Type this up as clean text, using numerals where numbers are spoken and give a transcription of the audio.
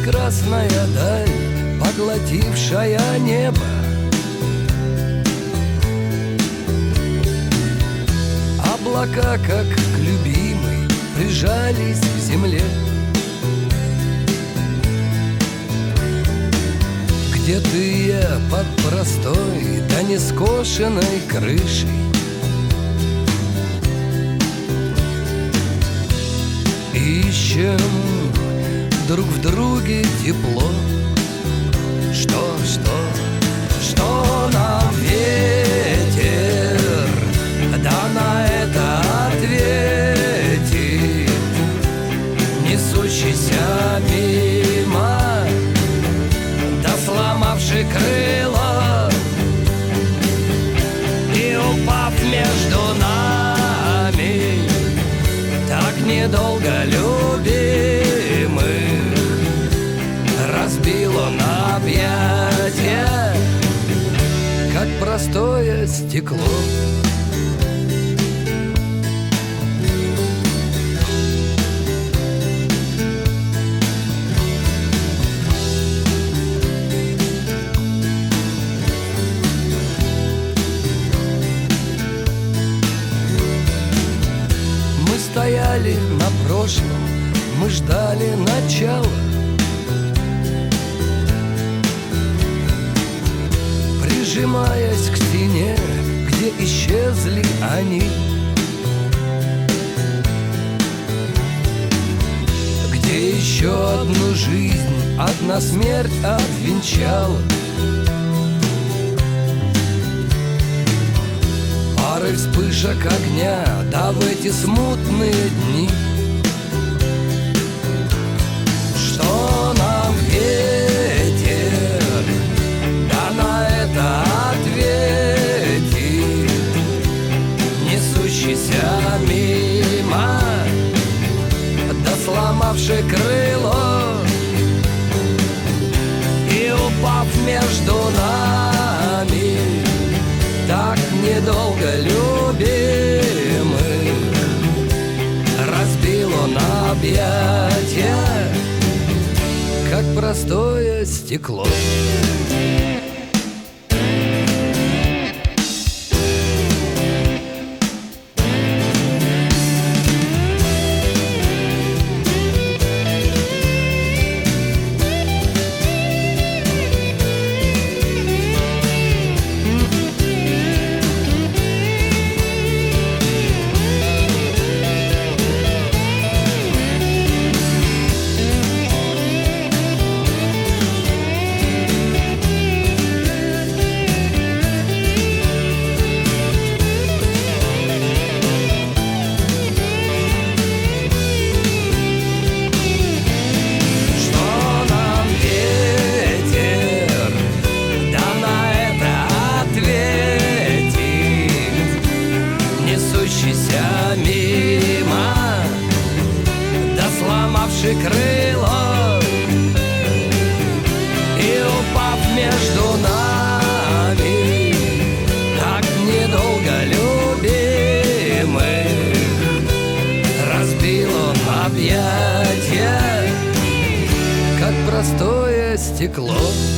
Прекрасная даль, поглотившая небо. Облака, как к любимой, прижались к земле. Где ты я под простой да нескошенной крышей? Ищем друг в друге тепло. Что нам ветер, да на это ответит, несущийся мимо, да сломавший крыло и упав между нами, так недолго любимых, разбил он объятия, как простое стекло. Мы стояли на прошлом, мы ждали начала. Прижимаясь к стене, где исчезли они, где еще одну жизнь одна смерть отвенчала. Пары вспышек огня, да в эти смутные дни. Что нам ветер, да на это ответит, несущийся мимо, да сломавший крыло и упав между нами, так недолго любимых, разбил он объятия, как простое стекло. Мимо, да сломавший крыло и упав между нами, так недолго любимых, разбил он объятия, как простое стекло.